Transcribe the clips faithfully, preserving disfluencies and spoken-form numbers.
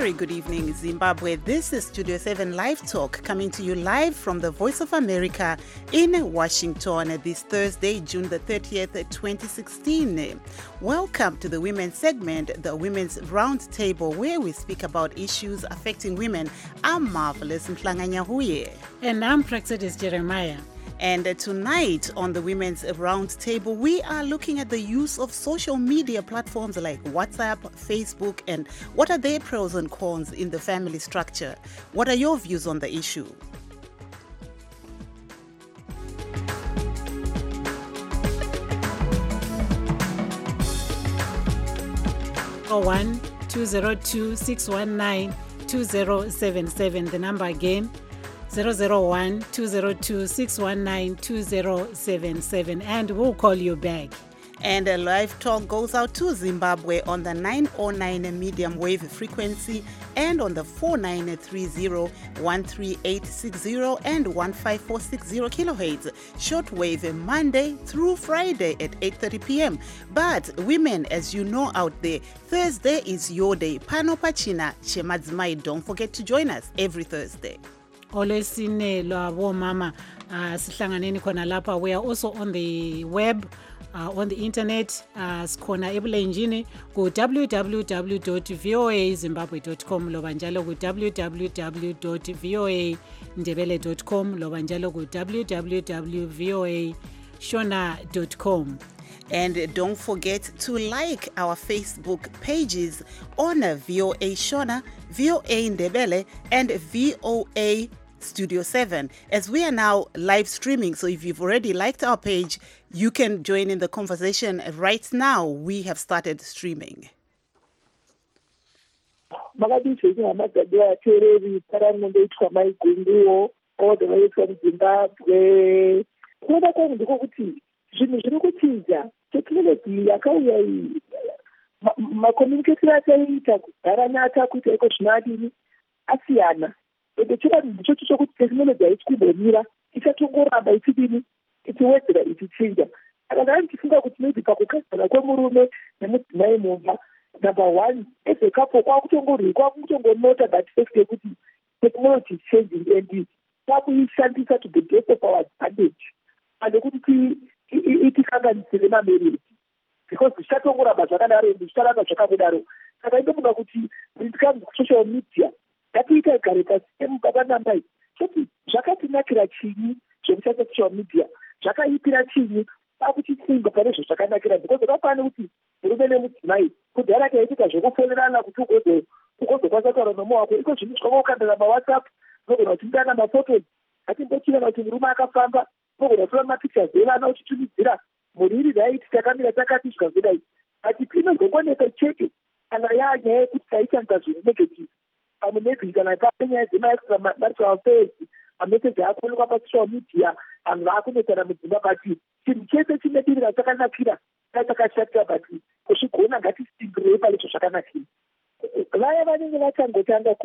very good evening, Zimbabwe. This is Studio seven Live Talk, coming to you live from the Voice of America in Washington this Thursday, June the thirtieth, twenty sixteen. Welcome to the Women's segment, the Women's Roundtable, where we speak about issues affecting women. I'm Marvelous Mhlanganya Huye. And I'm Praxedis Jeremiah. And tonight on the Women's Roundtable, we are looking at the use of social media platforms like WhatsApp, Facebook, and what are their pros and cons in the family structure? What are your views on the issue? oh one two zero two six one nine two zero seven seven, the number again, zero zero one two zero two six one nine two zero seven seven, and we'll call you back. And a live talk goes out to Zimbabwe on the nine oh nine medium wave frequency and on the four nine three zero one three eight six zero and one five four six zero kilohertz shortwave Monday through Friday at eight thirty p.m. But women, as you know out there, Thursday is your day. Pano Pachina Chemadzimai. Don't forget to join us every Thursday. Olesine lwabo mama sihlanganeni khona lapha. We are also on the web, uh, on the internet, uh, sikhona ebulenjini ku w w w dot voa zimbabwe dot com loba njalo ku w w w dot voa ndebele dot com loba njalo ku w w w dot voa shona dot com. And don't forget to like our Facebook pages on V O A Shona, V O A Ndebele, and V O A Studio seven, as we are now live streaming. So if you've already liked our page, you can join in the conversation right now. We have started streaming. All the way from Zimbabwe. Zvinhu zviri kuchinja technology yakauya iyi macommunication ataita kugara nata kuita iko zvinadini asiyana ende chivanhu ndichocho chokuti technology haisi kumbomira ichatongoramba ichidini ichiwedzera ichichinja. Saka ndanga ndichifunga kuti maybe pakugadzana kwemurume nemudzimai mumba, number one, as a couple kwakutongorwi kwakutongonota that fact yekuti technology is changing and kwakuishandisa to the best of our advantage and kuti itisanganisire mameriti because zvichatongoramba zvakadaro ende zvicharamba zvakadaro. Saka indofunga kuti when it comes to social media ngatiita igare pasi emubaba namai kuti zvakatinakira chinyi zvekushandisa social media, zvakaipira chinyi pakutitsinga pane zvezvakanakira, because vakwana kuti murume nemudzimai kudhara taitika zvekufonerana kuti ugozokwanisa kutaura nomo wako iko zvinhu zvakakandana mawhatsapp unogona kutumirana mafotos. Ngatimbochirana kuti murume akafamba unogona kutora mapictures evana uchitumidzira muriri raiti takamira takati zvikazodai ati pinozokoneka chete kana yanyaya yekuti taishandisa zvinhu negative pamwe maybe kana panyaya dzemaextramarital affairs mameseji akuonekwa pasocial media vanhu vaakunetsana mudzimba bati chinhu chese chinedirira chakanakira dai takashatira bati kuzvigona ngatisingirei paizvo zvakanakira. Vaya vanenge vachangotanga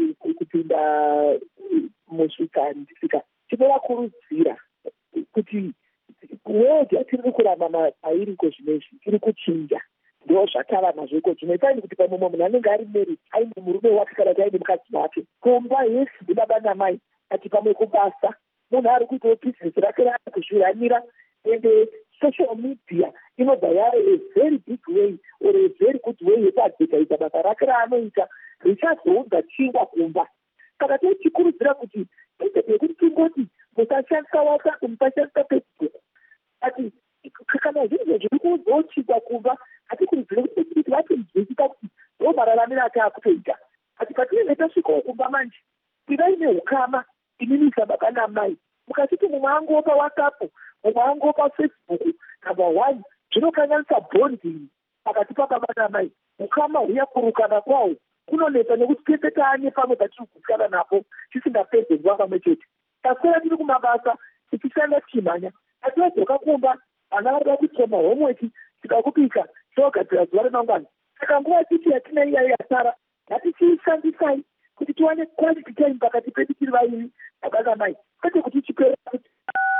kupinda muzvikandisika tinovakurudzira kuti world yatiri kurama pairiko zvinezvi iri kuchinja, ndo zvatava nazvo iko zvino. Itai kuti pamwe munhu anenge ari married aine murume wake kana kuti aine mukadzi wake kumba yesi ndibaba namai ati pamwe kubasa munhu ari kuitawo bhizinesi rake raari kuzviramira ende social media inobva yari a very big way or a very good way yekuadvertisa basa rake raanoita richazounza chingwa kumba. Saka tochikurudzira kuti yekuti tingoti musashandisa WhatsApp, musashandisa Facebook, ati kana zvinhu zviri kuzochikwa kumba hatikurudzire kuti vatinzwisisa kuti ndo mararamiro ataakutoita. Ati patinenge tasvikawo kumba manje tivai neukama inini sababa namai, mukachiti mumwe angu paWhatsApp, mumwe angu paFacebook, number one, zvinokanganisa bonding pakati pababa namai. Ukama huyakurukana kwawo kunonetsa nekuti pese taane pamwe patiri kukudzana napo tisingapedze nguva pamwe chete. Taswera tiri kumabasa tichishanda tichimhanya, atiwadzoka kumba vana varida kuita mahomework, tikakupika tinogadzira zuva remangwana. Saka nguva titi yatina iyayi yasara ngatichiishandisai kuti tiwane quality time pakati pedu tiri vaviri baba namai, kwete kuti chipera kuti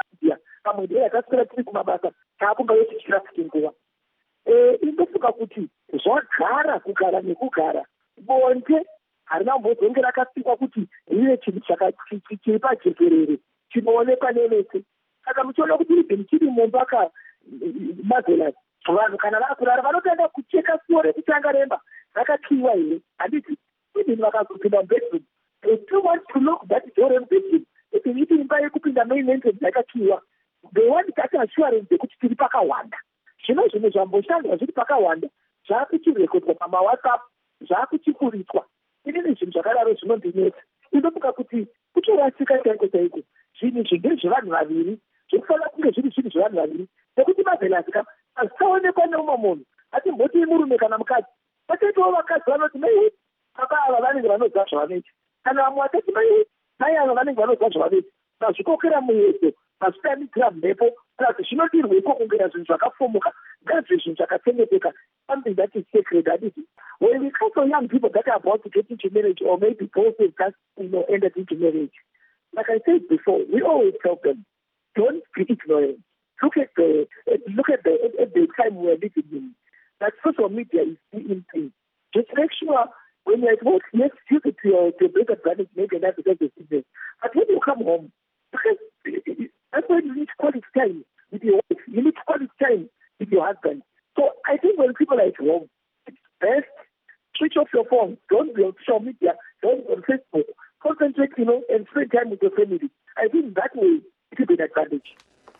pamwe ndiyo yakaswera tiri kumabasa taakumba yotichira kuti nguva. Indofunga kuti zvagara kugara nekugara bonde harina kumbozonge rakasikwa kuti rive chinhu chiri pajekerere chinoonekwa nevese. Saka muchiona kuti even chiri mumba kamarvelous, vanhu kana vakurara vanotoenda kucheka suo rekutanga remba rakakiyiwa here. Handiti even vakazopinda mubedroom, they still want to look that door remubedroom kuti iti imba yekupinda main entrance yakakiyiwa. They want that assurance yekuti tiri pakawanda. Zvino zvinhu zvamboshandwa zviri pakawanda zvaakuchirekodwa pamawhatsapp, zvaakuchikuriswa. Inini zvinhu zvakadaro zvinondinetsa. Inomuka kuti kuchorasika chaiko chaiko. Zvinhu zvinge zvevanhu vaviri zvinofanira kunge zviri zvinhu zvevanhu vaviri, nekuti Marvelous ka azvisaonekwa neumwe munhu, ati mboti murume kana mukadzi. Pachaitawo vakadzi vanoti mai baba ava vanenge vanoziva zvavanoita, kana vamwe vatati mai mai ava vanenge vanoziva zvavanoita. Mazvikokera muyeso, mazvitanidzira mhepo, kana zvinodirweko kungera zvinhu zvakafomoka, ngazve zvinhu zvakachengeteka, something that is sacred. That is, when we counsel young people that are about to get into marriage, or maybe both have just, you know, ended into marriage, like I said before, we always tell them, don't be ignorant. Look at the look at the at the time we are living in. That social media is the in thing. Just make sure when you're at work, yes, use it to your to break advantage, maybe that's because of business. But when you come home, because that's when you need quality time with your wife. You need quality time with your husband. So I think when people are at home, it's best switch off your phone. Don't be on social media. Don't be on Facebook. Concentrate, you know, and spend time with your family. I think that way it will be an advantage.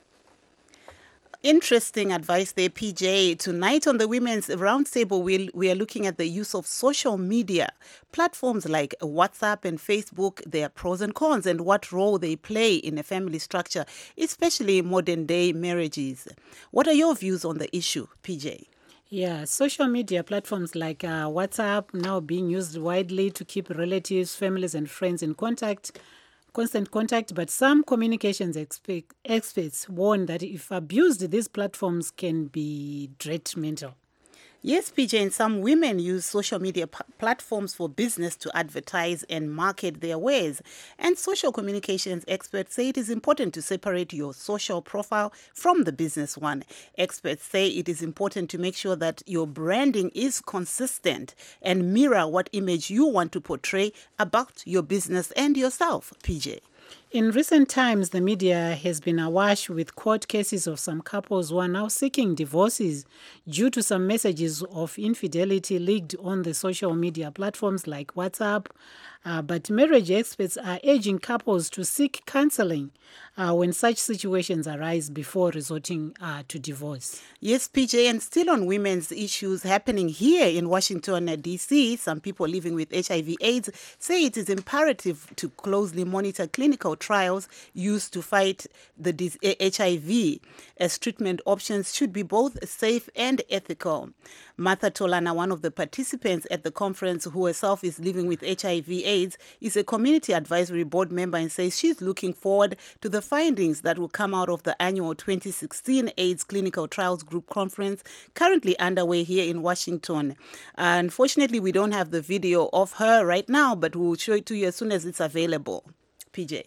Interesting advice there, P J. Tonight on the Women's Roundtable, we'll, we are looking at the use of social media. Platforms like WhatsApp and Facebook, their pros and cons, and what role they play in a family structure, especially modern-day marriages. What are your views on the issue, P J? Yeah, social media platforms like uh, WhatsApp now being used widely to keep relatives, families, and friends in contact. constant contact, but some communications expe- experts warn that if abused, these platforms can be detrimental. Yes, P J, and some women use social media p- platforms for business to advertise and market their wares. And social communications experts say it is important to separate your social profile from the business one. Experts say it is important to make sure that your branding is consistent and mirror what image you want to portray about your business and yourself, P J. In recent times, the media has been awash with court cases of some couples who are now seeking divorces due to some messages of infidelity leaked on the social media platforms like WhatsApp. Uh, but marriage experts are urging couples to seek counseling uh, when such situations arise before resorting uh, to divorce. Yes, P J, and still on women's issues happening here in Washington, D C, some people living with H I V AIDS say it is imperative to closely monitor clinical trials used to fight the H I V, as treatment options should be both safe and ethical. Martha Tolana, one of the participants at the conference who herself is living with H I V AIDS, is a community advisory board member and says she's looking forward to the findings that will come out of the annual twenty sixteen AIDS Clinical Trials Group Conference currently underway here in Washington. Uh, unfortunately, we don't have the video of her right now, but we'll show it to you as soon as it's available. P J.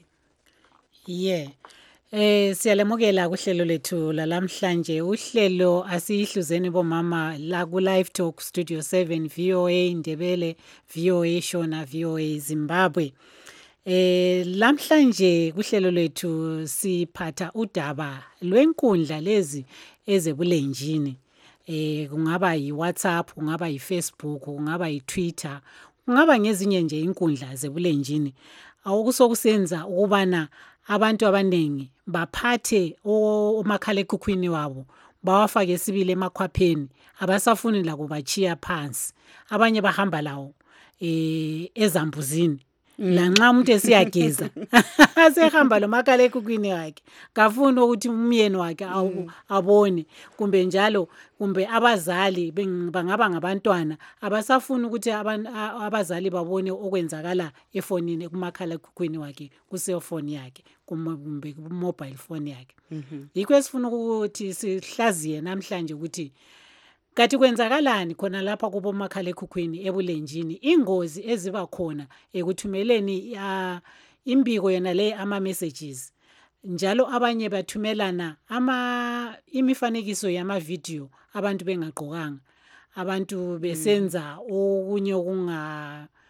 Yeah. Eh siyalemukela kuhlelo lethu lalamhlanje. Uhlelo asihluzeni bomama la ku Live Talk Studio seven V O A Ndebele, V O A Shona, V O A Zimbabwe. Eh lamhlanje kuhlelo lethu siphatha udaba lwenkundla lezi ezebulenjini. Eh kungaba yi WhatsApp, kungaba yi Facebook, kungaba yi Twitter, kungaba ngezinye nje inkundla zebulenjini. Awukusokusenza ukubana abantu abanengi baphathe omakhalekhukhwini wabo bawafake sibile emakhwapheni, abasafuni la kubachiya phansi, abanye bahamba lawo eh ezambuzini. Lanxa umuntu esiyageza asehamba lo makhalekhukhwini wakhe kafuni ukuthi umyeni wakhe abone, kumbe njalo kumbe abazali bangaba ngabantwana abasafuni ukuthi abazali babone okwenzakala efonini kumakhalekhukhwini wakhe, ku cellphone yakhe, kumbe ku mobile phone yakhe. Yikho esifuna ukuthi sihlaziye namhlanje ukuthi kathi kwenzakalani khona lapha kubo makhalekhukhwini ebulenjini, ingozi eziba khona ekuthumeleni uh, imbiko yona le ama messages, njalo abanye bathumelana ama imifanekiso yama video abantu bengaqokanga, abantu besenza okunye okunga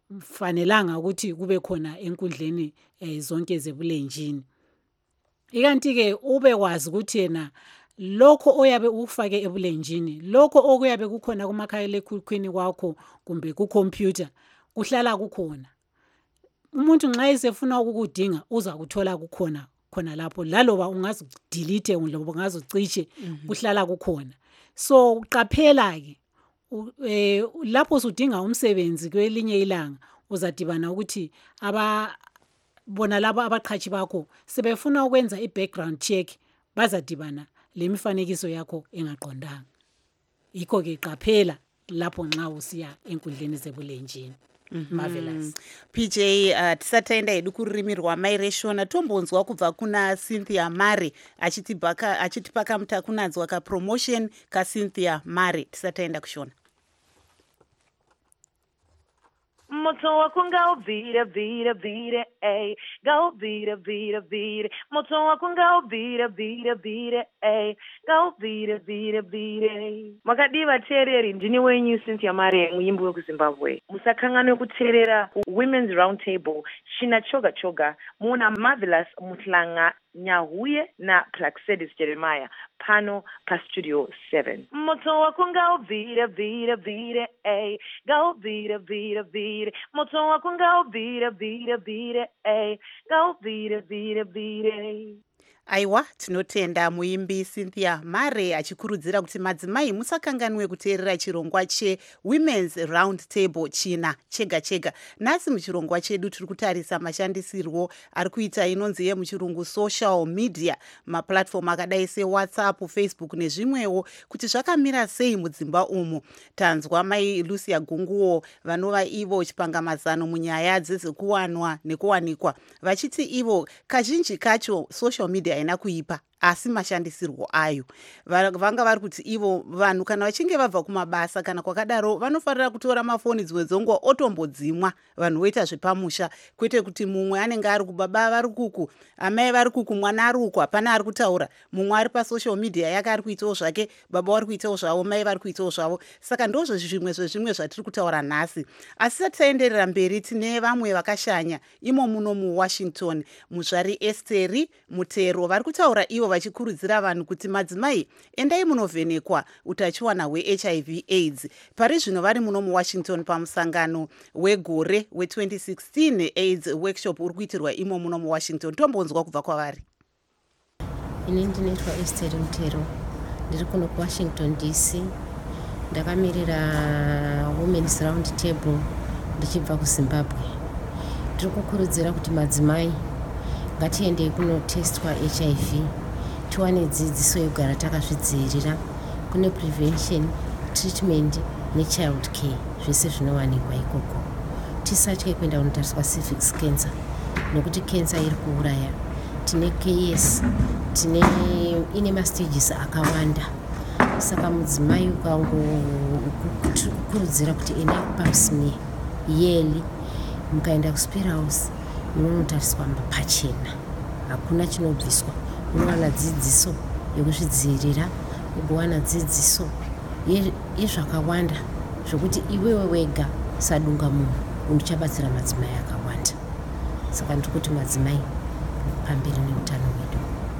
fanelanga ukuthi kube khona enkundleni eh, zonke zebulenjini. Ikanti ke ube kwazi ukuthi yena lokho oyabe ufake ebulenjini, lokho okuyabe kukhona kumakhalekhukhwini kwakho kumbe ku computer kuhlala kukhona. Umuntu nxa esefuna ukukudinga uza kuthola kukhona khona lapho, laloba ungazidelete loba ungazicishe kuhlala kukhona. So uqaphela ke eh lapho usudinga umsebenzi kwelinye ilanga uzadibana ukuthi aba bona laba abaqhashi bakho sebefuna ukwenza i-background check, bazadibana lemifanekiso yakho engaqondanga. Yikho ke qaphela lapho nxa usiya enkundleni zebulenjini. Mm-hmm. Marvelous. P J, uh, tisataenda hedu kururimi rwamaireshona tombonzwa kubva kuna Cynthia Mare achitibaka achitipaka mutakunadzwa ka promotion ka Cynthia Mare. Tisataenda kushona. Moto wako ngauvira vira vira eh ngauvira vira vira moto wako ngauvira vira vira eh ngauvira vira vira. Makadiva tereri ndini wenyu Cynthia Mare muyimbi wekuZimbabwe. Musakanganwe kuterera Women's Round Table china choga choga muna Marvelous Mutlanga Nyahuye na Plaxedis Jeremiah pano pa Studio seven. Moto wako ngauvira vira vira eh ngauvira vira vira moto wako ngauvira vira vira eh ngauvira vira vira. Aiwa, tinotenda muimbi Cynthia Mare achikurudzira kuti madzimai musakanganwe kuteerera chirongwa che Women's Round Table china chega chega. Nasi muchirongwa chedu tiri kutarisa mashandisirwo ari kuita inonzi yemuchirungu social media, maplatform akadai se WhatsApp, Facebook nezvimwewo kuti zvakamira sei mudzimba umu. Tanzwa mai Lucia Gunguo vanova ivo chipangamazano munyaya dzezvekuwanwa nekuwanikwa vachiti ivo kazhinji kacho social media ina kuipa asi mashandisirwo ayo. Vanga vari kuti ivo vanhu kana vachinge vabva kumabasa kana kwakadaro vanofanira kutora mafoni dzimwe dzongwa otombodzimwa vanhu voita zvepamusha, kwete kuti mumwe anenge ari kubaba vari kuku, amai vari kuku, mwana ari uku, hapana ari kutaura, mumwe ari pasocial media yake ari kuitawo zvake, baba vari kuitawo zvavo, mai vari kuitawo zvavo. Saka ndozvo zvimwe zvezvimwe zvatiri kutaura nhasi. Asi taenderera mberi tine vamwe vakashanya imo muno muWashington, muzvari Esteri Mutero vari kutaura ivo vachikurudzira vanhu kuti madzimai endai munovhenekwa utachiwana hwe-H I V AIDS. Pari zvino vari muno muWashington pamusangano wegore we-twenty sixteen AIDS workshop uri kuitirwa imo muno muWashington. Tombonzwa kubva kwavari. Ini ndinoitwa Esther Mutero, ndiri kuno kuWashington D C. Ndakamirira Women's Round Table ndichibva kuZimbabwe. Ndiri kukurudzira kuti madzimai ngatiendei kunotestwa H I V, tiwane dzidziso yogara takazvidzivirira. Kune prevention, treatment nechild care, zvese zvinowanikwa ikoko. Tisatye kuenda kunotariswa cervix cancer nekuti cancer iri kuuraya. Tine K S, tine ine mastages akawanda. Saka mudzimai ukangokurudzira kuti enda kupamsmere yearly, mukaenda kuSpira House munotariswa pachena, hakuna chinobviswa. Unowana dzidziso yekuzvidzivirira, ugowana dzidziso yezvakawanda zvokuti iwewe wega sadunga munhu unochabatsira madzimai akawanda. Saka ndiri kuti madzimai pamberi neutano hwedu.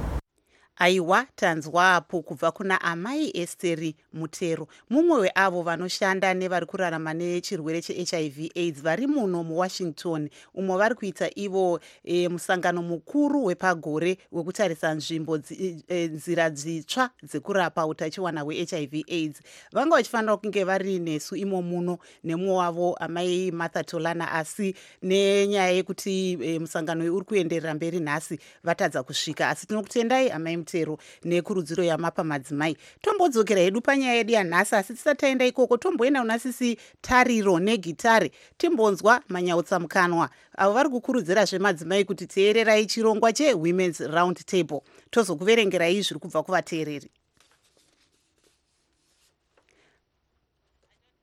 Aiwa, tanzwa apo kubva kuna amai Esteri Mutero, mumwe weavo vanoshanda nevari kurarama nechirwere che-H I V AIDS vari muno muWashington, umwe vari kuita ivo e, musangano mukuru wepagore wekutarisa nzvimbo zi, e, nzira dzitsva dzekurapa utachiwana hwe-H I V AIDS. Vanga vachifanira kunge vari nesu imo muno nemumwe wavo amai Martha Tolana, asi nenyaya yekuti e, musangano uri kuenderera mberi nhasi vatadza kusvika. Asi tinokutendai amai Mutero nekurudziro yamapa madzimai. Tombodzokera hedu panyaya yedu yanhasi, asi tisataenda ikoko tomboenda una sisi Tariro negitare timbonzwa manyautsamukanwa avo vari kukurudzira zvemadzimai kuti teererai chirongwa che-Women's Round Table. Tozokuverengerai zviri kubva kuvateereri.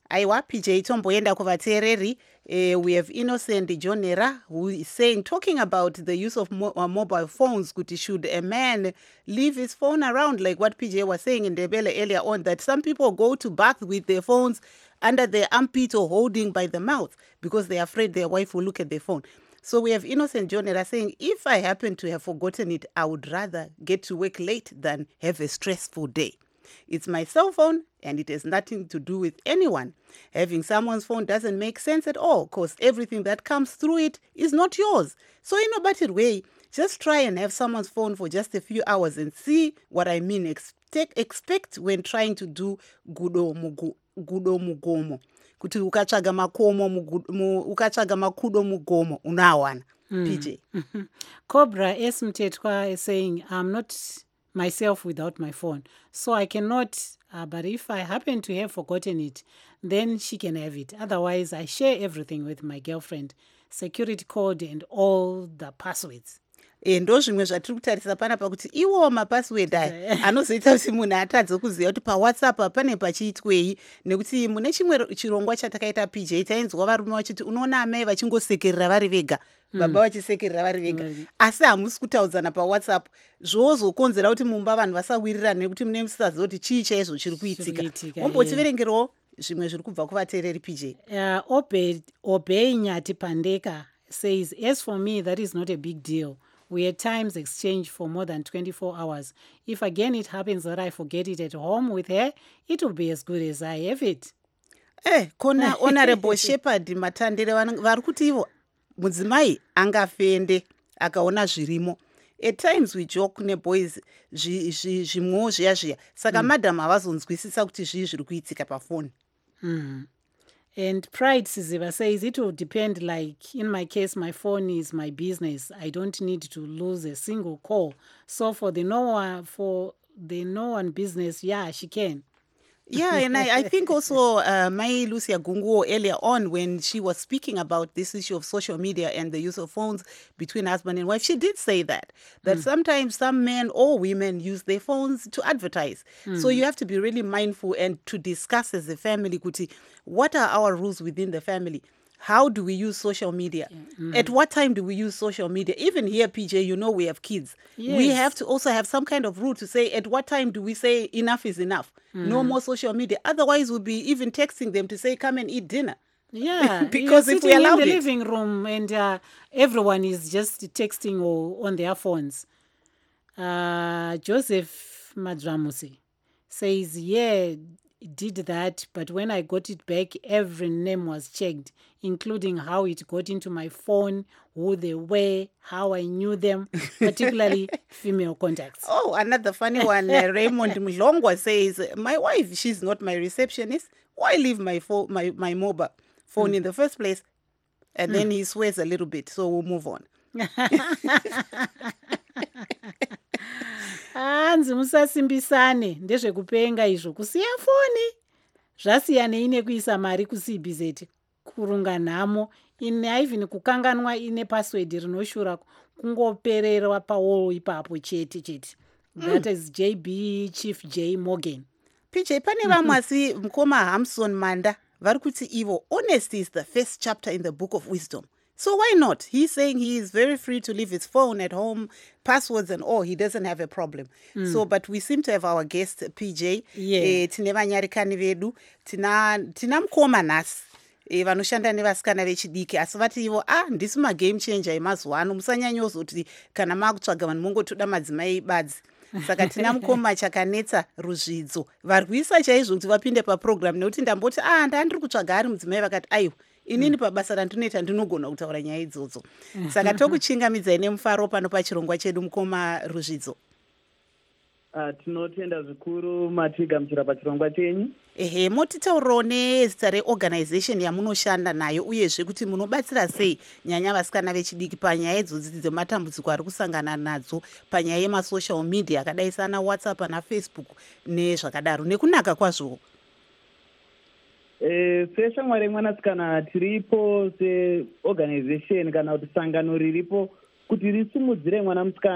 aiwa P J tomboenda kuvateereri. Uh, we have Innocent Jonera who is saying, talking about the use of mo uh, mobile phones, kuti should a man leave his phone around, like what P J was saying in Debele earlier on, that some people go to bath with their phones under their armpit or holding by the mouth because they're afraid their wife will look at their phone. So we have Innocent Jonera saying, if I happen to have forgotten it, I would rather get to work late than have a stressful day. It's my cell phone and it has nothing to do with anyone. Having someone's phone doesn't make sense at all because everything that comes through it is not yours. So in a better way, just try and have someone's phone for just a few hours and see what I mean. Expect, expect when trying to do gudo mugu, gudo mugomo. Kuti ukachaga makomo mugu, ukachaga makudo mugomo unawana. Mm. P J. Mm-hmm. Cobra S. Mtetwa is saying, I'm not myself without my phone, so I cannot, uh, but if I happen to have forgotten it, then she can have it. Otherwise, I share everything with my girlfriend, security code and all the passwords. Ndo zvimwe zvatiri kutarisa panapa kuti iwo mapassword aya anozoita kuti munhu atadze kuziva kuti pawhatsapp pane pachiitwei, nekuti mune chimwe chirongwa chatakaita P J tainzwa varume vachiti unoona amai vachingosekerera vari vega, baba vachisekerera vari vega, asi hamusi kutaudzana pawhatsapp, zvozokonzera kuti mumba vanhu vasawirirana nekuti mune musisaziva kuti chii chaizvo chiri kuitika. Wombotiverengerawo zvimwe zviri kubva kuvateereri P J. Uh, Obey, Obey Nyati Pandeka says, as for me, that is not a big deal. We at times exchange for more than twenty-four hours. If again it happens that I forget it at home with her, it will be as good as I have it. Eh, kona Honorable Shepherd Matandere vari kuti ivo mudzimai angafende akaona zvirimo. At times we joke neboys zvimwewo zviya zviya. Saka madam havazonzwisisa kuti zvii zviri kuitika pafoni. Mm. And Pride Siziva says it will depend, like in my case, my phone is my business. I don't need to lose a single call. So for the no one, for the no one business, yeah, she can. Yeah, and I, I think also uh, Mai Lucia Gunguo earlier on when she was speaking about this issue of social media and the use of phones between husband and wife, she did say that, that mm. sometimes some men or women use their phones to advertise. Mm. So you have to be really mindful and to discuss as a family, Kuti, what are our rules within the family? How do we use social media? Mm. At what time do we use social media? Even here, P J, you know we have kids. Yes. We have to also have some kind of rule to say at what time do we say enough is enough? Mm. No more social media. Otherwise, we'll be even texting them to say, come and eat dinner. Yeah, because if we allowed in the it. living room and uh, everyone is just texting or on their phones. Uh, Joseph Madramusi says, yeah, did that, but when I got it back, every name was checked, including how it got into my phone, who they were, how I knew them, particularly female contacts. Oh, another funny one. uh, Raymond Mlongwa says, my wife, she's not my receptionist. Why leave my phone, my, my mobile phone mm. in the first place? And mm. then he swears a little bit, so we'll move on. Hanzi musasimbisane ndezvekupenga izvo, kusiya foni zvasiyana ine kuisa mari kusibhizeti, kurunga nhamo ine haivhini kukanganwa ine password rinoshura kungopererwa pawall ipapo chete chete. That mm. is J B Chief J Morgan. P J, pane vamwe asi mukoma Hamson Manda vari kuti ivo, honesty is the first chapter in the book of wisdom. So why not? He's saying he is very free to leave his phone at home, passwords and all. He doesn't have a problem. Mm. So, but we seem to have our guest, P J. Yeah. Eh, tine vanyarikani vedu. Tina, tina mkoma nasi. E, vanoshanda nevasikana vechidiki asi vati ivo ah ndisi magame changer emazuva ano musanyanyozoti kana makutsvaga vanhu mongotoda madzimai badzi. Saka tina mukoma chakanetsa ruzvidzo vari kuisa chaizvo kuti vapinde paprogram nekuti ndamboti ah ndandiri kutsvaga ari mudzimai vakati aiwa inini pabasa randinoita ndinogona kutaura nyaya idzodzo. Saka tokuchingamidzai nemufaro pano pachirongwa chedu mukoma ruzvidzo. Uh, tinotenda zvikuru matigamuchira pachirongwa chenyu. Ehe, motitaurawo nezita reorganization yamunoshanda nayo uyezve kuti munobatsira sei nyanya vasikana vechidiki panyaya idzodzi dzematambudziko ari kusangana nadzo panyaya yemasocial media akadai sana WhatsApp na Facebook nezvakadaro nekunaka kwazvo. Eh, seshamwari yemwanasikana tiripo seorganization kana kuti sangano riripo kuti risimudzire mwanamusikana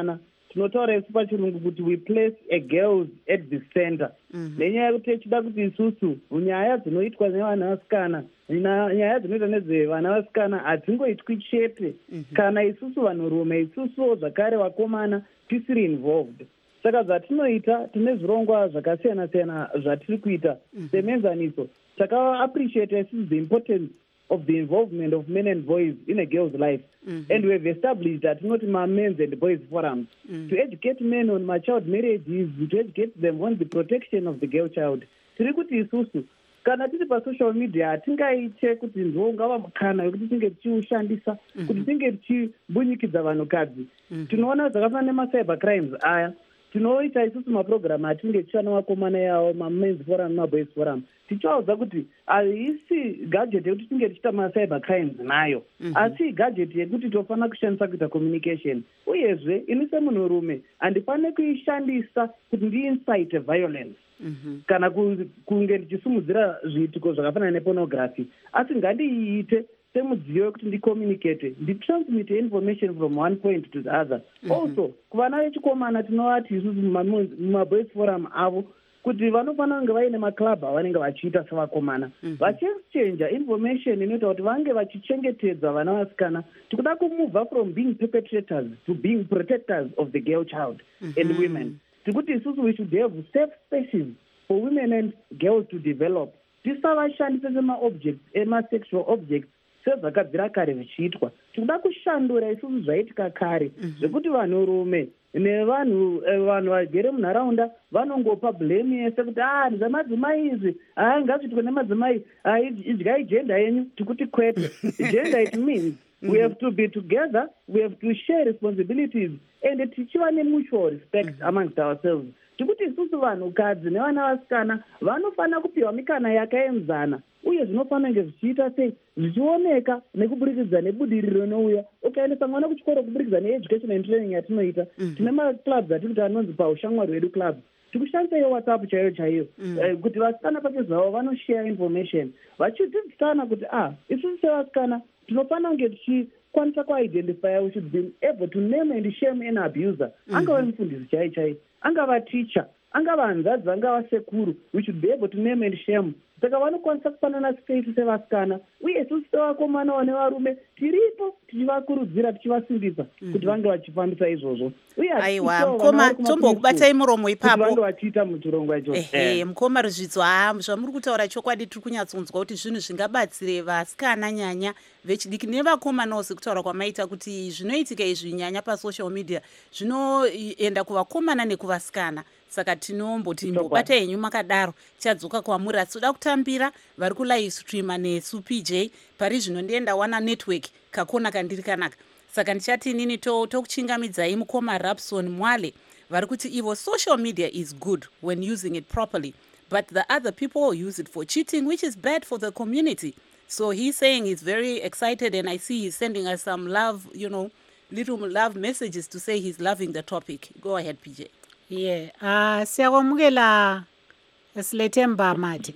tinotaura isu pachirungu kuti we place a girls at the center nenyaya yekuti techida kuti isusu nyaya dzinoitwa nevana vasikana nyaya dzinoitwa nezvevana vasikana hadzingoitwi chete kana isusu vanhurume isusuwo zvakare vakomana tisiri involved. Saka zvatinoita tine zvirongwa zvakasiyana-siyana zvatiri kuita semenzaniso taka-appreciate isusu the importance of the involvement of men and boys in a girl's life. Mm-hmm. And we have established that not my men's and boys forums mm-hmm. to educate men on my child marriages, to educate them on the protection of the girl child. Tiri kuti isusu kana tiri pasocial media hatingaite kuti ndongava mukana wekuti tinge tichiushandisa kuti tinge tichibunyikidza vanhukadzi. Tinoona zvakafanana nemacyber crimes aya tinoita isusu maprogramu atinge tichana vakomana yavo mamen's forum maboys forum tichaudza kuti haisi gadget yekuti tinge tichita macyber crimes nayo asi gadget yekuti tofanira kushandisa kuita communication. Uyezve ini semunhurume handifane kuishandisa kuti ndiincite violence kana kunge ndichisumudzira zviitiko zvakafanana nepornography, asi ngandiiite semudziyo wekuti ndicommunicate nditransmit information from one point to the other. Mm-hmm. Also kuvana vechikomana tinovati isusu mumaboys forum avo kuti vanofanira kunge vaine maclub avanenge vachiita sevakomana vachichenja information inoita kuti vange vachichengetedza vana vasikana tikuda kumova from being perpetrators to being protectors of the girl child and women. Tikuti isusu we should have safe spaces for women and girls to develop. Tisavashandisa sema-objects ema-sexual objects sezvakabvira kare zvichiitwa. Tikuda kushandura isusu zvaitika kare zvekuti vanhurume nevanhu vanhu vagere munharaunda vanongopa blame yese kuti ah zvamadzimai izvi ah ngazviitwe nemadzimai ah idyai gender yenyu. Tikuti kwete. Gender it means we have to be together, we have to share responsibilities and tichiva nemutual respect amongst ourselves. Tikuti isusu vanhukadzi nevana vasikana vanofanira kupiwa mikana yakaenzana uye zvinofanira kunge zvichiita sei zvichioneka nekuburikidza nebudiriro inouya. Ukaendesa mwana kuchikoro kuburikidza needucation and training yatinoita tine maclubs atiri kuti anonzi paushamwari hwedu club tikushandisa iyo whatsapp chaiyo chaiyo kuti vasikana pachezvavo vanoshare information vachidzidzisana kuti ah isusu sevasikana tinofanira kunge tichikwanisa kuidentify, we should be able to name and shame an abuser. Angava mufundisi chai chai, angava teacher, angava hanzvadzi, angava sekuru, we should be able to name and shame. Saka vanokwanisa kufanana space sevasikana uye isusu sevakomana nevarume tiripo tichivakurudzira tichivasimbisa kuti vange vachifambisa izvozvo. Aiwa mukoma tombokubatai muromo ipapo vange vachiita muchirongo icho. Ehe mukoma Ruzvidzo, ha zvamuri kutaura chokwadi tiri kunyatsonzwa kuti zvinhu zvingabatsire vasikana nyanya vechidiki nevakomanawo sekutaura kwamaita kuti zvinoitika izvi nyanya pasocial media zvinoenda kuvakomana nekuvasikana. Saka tinomboti mbobata henyu makadaro tichadzoka kwamuri asi toda kutambira vari kulive streama nesu P J pari zvino ndienda wana network kakona kandiri kanaka. Saka ndichati inini tokuchingamidzai mukoma Rapson Mwale vari kuti ivo social media is good when using it properly but the other people use it for cheating which is bad for the community. So he's saying he's very excited and I see he's sending us some love, you know, little love messages to say he's loving the topic. Go ahead P J. Yeah, ah siyakwamukela Silethemba Mati.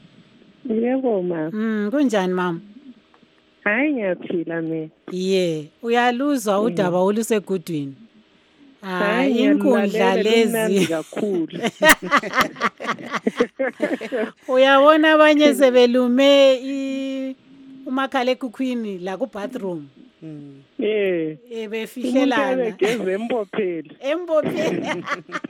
Yebo ma. Mm, kunjani mama? Hayi ngiyaphila mina. Yeah, uyaluzwa udaba olusegudwini. Ah, inkundla lezi kakhulu. Uyabona abanye sebelume umakhala ekhukhwini la ku bathroom. Mm. Eh. Ebefihlelana. Egeze embopheli. Embopheli.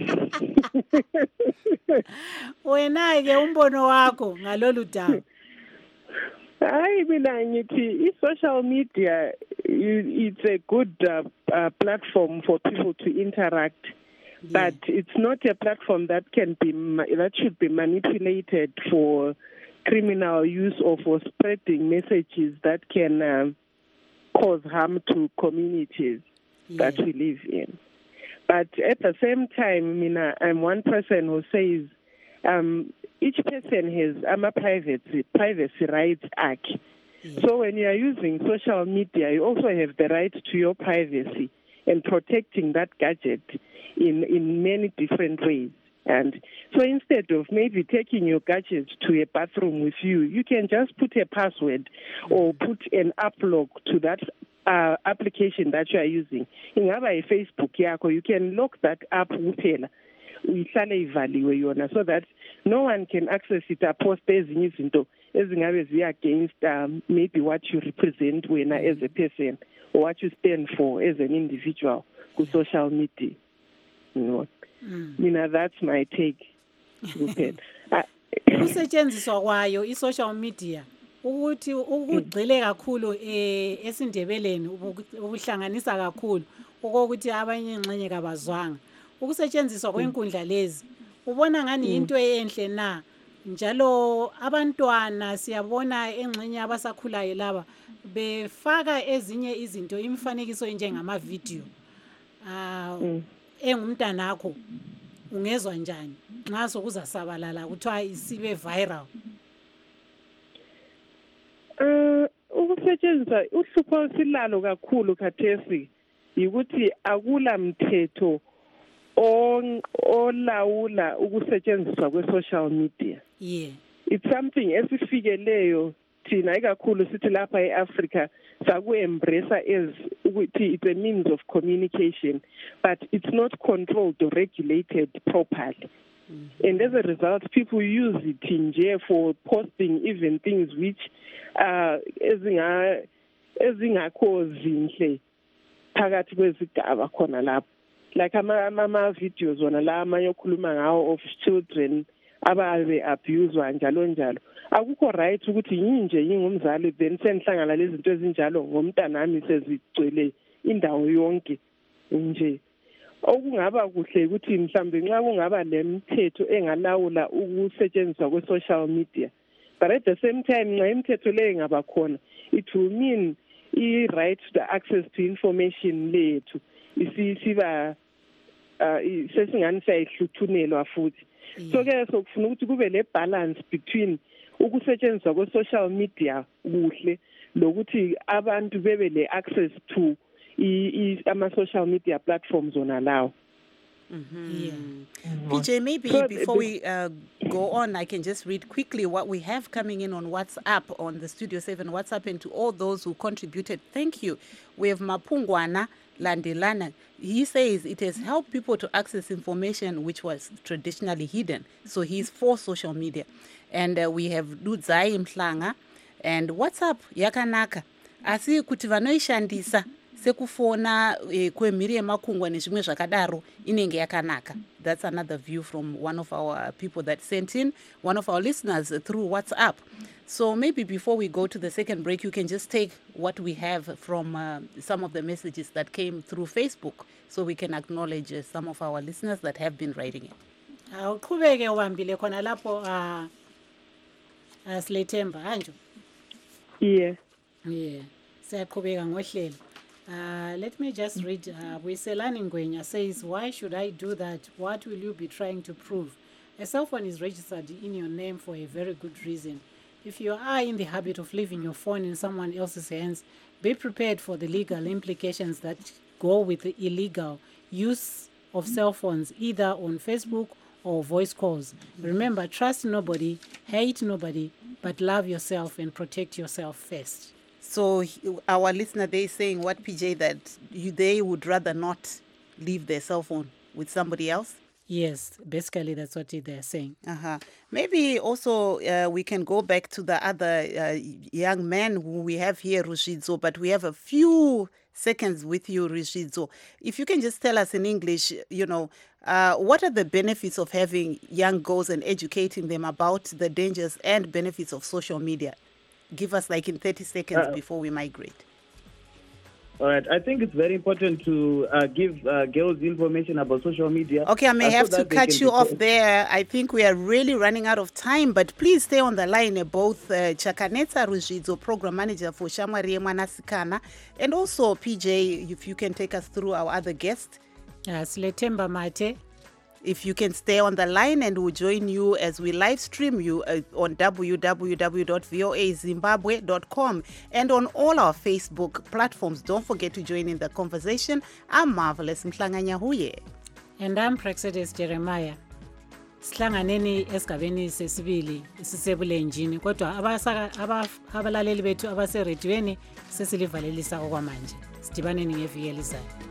Wena ke umbono wakho ngalolu daba. Hayi mina ngithi i-social media it's a good uh, uh, platform for people to interact. Yeah. But it's not a platform that can be that should be manipulated for criminal use or for spreading messages that can uh, cause harm to communities yeah. that we live in. But at the same time, Mina, I'm one person who says um, each person has um, a privacy, privacy rights act. Yeah. So when you are using social media, you also have the right to your privacy and protecting that gadget in, in many different ways. And so instead of maybe taking your gadget to a bathroom with you, you can just put a password or put an app lock to that uh, application that you are using. Ingaba i-Facebook yakho, you can lock that up kuphela. Uyihlale ivaliwe yona so that no one can access it aposte ezinye izinto ezingabe zi against um, maybe what you represent wena as a person or what you stand for as an individual ku social media. You know, mm. you know that's my take. Ukusetshenziswa kwayo i-social media ukuthi ukugcile kakhulu esindebeleni ukuhlanganisa kakhulu ukuthi abanye ingxenye kabazwanga. Ukusetshenziswa kwenkundla lezi ubona ngani into enhle na, njalo abantwana siyabona engxenye abasakhulayo laba befaka ezinye izinto imifanekiso njengama video ah engumntanakho ungezwa njani nxa sokuzasabalala kuthiwa isibe viral? Uh, ukusetshenziswa uhlupho silalo kakhulu khathesi ukuthi akula mthetho olawula ukusetshenziswa kwe-social media. Yeah. It's something esifikeleyo thina ikakhulu sithi lapha e-Africa saku-embrace as ukuthi it's a means of communication, but it's not controlled or regulated properly. Mm-hmm. And as a result, people use it nje for posting even things which uh, ezinga ezingakho zinhle phakathi kwezigaba khona lapho. Like ama ama videos wona la amanye okhuluma ngawo of children ababe abused njalo njalo. Akukho right ukuthi yinje yingumzali then senhlangana lezi zinto ezinjalo ngomntanami sezigcwele indawo yonke nje. Okungaba kuhle ukuthi mhlambe nxa kungaba lemithetho engalawula ukusetshenziswa kwe-social media, but at the same time nxa imithetho le ngaba khona, it will mean i-right to the access to information lethu isiba uh sesingani sayihluthunelwa futhi. So ke sokufuna ukuthi kube le balance between ukusetshenziswa kwe-social media kuhle lokuthi abantu bebe le access to ama-social media platforms on allow. Mm-hmm. Yeah. Mm-hmm. P J, maybe so before the, we uh, go on, I can just read quickly what we have coming in on WhatsApp, on the Studio seven WhatsApp, and to all those who contributed. Thank you. We have Mapungwana Landelana. He says it has helped people to access information which was traditionally hidden. So he's for social media. And uh, we have Ludzai Mhlanga and WhatsApp Yakanaka. Asi kuti vanoishandisa sekufona kwemhiri yemakungwa nezvimwe zvakadaro inenge yakanaka. That's another view from one of our people that sent in, one of our listeners through WhatsApp. So maybe before we go to the second break, you can just take what we have from uh, some of the messages that came through Facebook, so we can acknowledge uh, some of our listeners that have been writing it. Uqhubeke ubambile khona lapho uh Slethemba anjo. Yeah. Yeah. Siyaqhubeka ngohlelo. Uh, let me just read. Uh, Wiselani Ngwenya says, why should I do that? What will you be trying to prove? A cell phone is registered in your name for a very good reason. If you are in the habit of leaving your phone in someone else's hands, be prepared for the legal implications that go with the illegal use of cell phones, either on Facebook or voice calls. Remember, trust nobody, hate nobody, but love yourself and protect yourself first. So our listener, they saying what, P J, that you, they would rather not leave their cell phone with somebody else? Yes, basically that's what they're saying. Uh-huh. Maybe also uh, we can go back to the other uh, young man who we have here, Rushidzo, but we have a few seconds with you, Rushidzo. If you can just tell us in English, you know, uh, what are the benefits of having young girls and educating them about the dangers and benefits of social media? Give us like in thirty seconds uh, before we migrate. All right. I think it's very important to uh, give uh, girls information about social media. Okay, I may uh, have so to cut you off there. I think we are really running out of time, but please stay on the line. Both uh, Chakanetsa Rushidzo, Program Manager for Shamwari Mwanasikana, and also P J, if you can take us through our other guest. Uh, Slethemba Mate. If you can stay on the line, and we'll join you as we live stream you uh, on w w w dot v o a zimbabwe dot com and on all our Facebook platforms. Don't forget to join in the conversation. I'm Marvelous Mhlanga Nyahuye. And I'm Praxedis Jeremiah. sihlanganeni esigabeni sesibili sisebulenjini kodwa abalaleli bethu abaserediyweni sesilivalelisa okwamanje. Sidibaneni ngeviki elizayo.